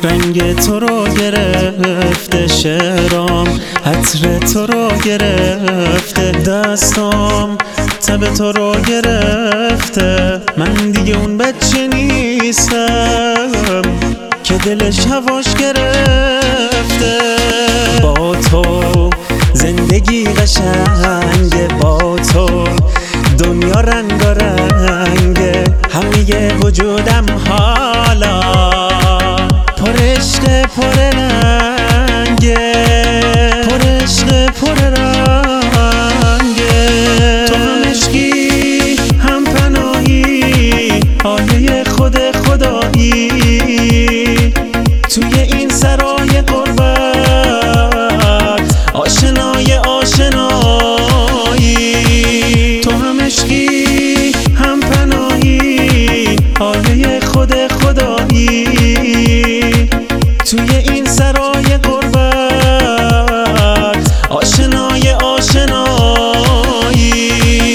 رنگ تو رو گرفته شعرام، عطر تو رو گرفته دستام، تب تو رو گرفته. من دیگه اون بچه نیستم که دلش هواش گرفته. با تو زندگی قشنگه، با تو دنیا رنگارنگه، همه وجودم حالا پر عشق پر رنگه، پر عشق پر رنگه. تو هم عشقی هم پناهی، آیه خود خدایی توی این سرای غربت، آشنای آشنایی. تو هم عشقی هم پناهی، آیه خود خدایی توی این سرای غربت، آشنای آشنایی.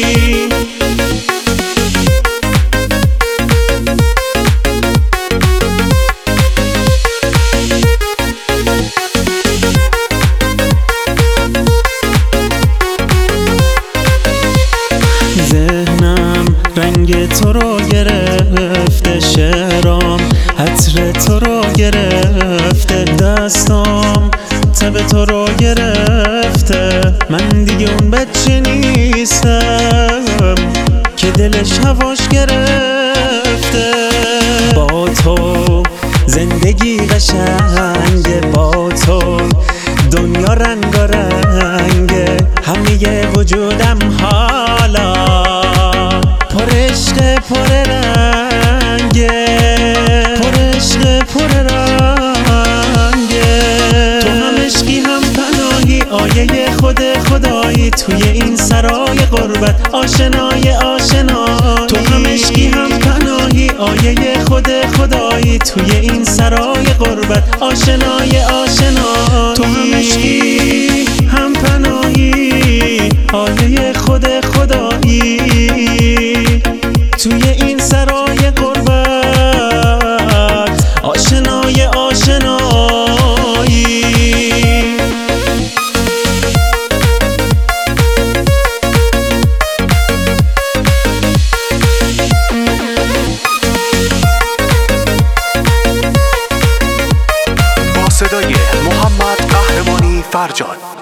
ذهنم رنگ تو رو گرفته شعرام، عطر تو رو گرفته دستام، تب تو رو گرفته. من دیگه اون بچه نیستم که دلش هواش گرفته. با تو زندگی قشنگه، با تو دنیا رنگارنگه، همه وجودم حالا پر عشق پر رنگه، پر عشق پر رنگه. تو هم عشقی هم پناهی، آیه خود خدایی توی این سرای غربت، آشنای آشنایی. تو هم عشقی هم پناهی، آیه خود خدایی توی این سرای غربت، آشنای آشنایی. تو هم عشقی هم پناهی، آیه خود خدایی توی این سرای غربت، آشنای آشنایی. با صدای محمد قهرمانی فرجان.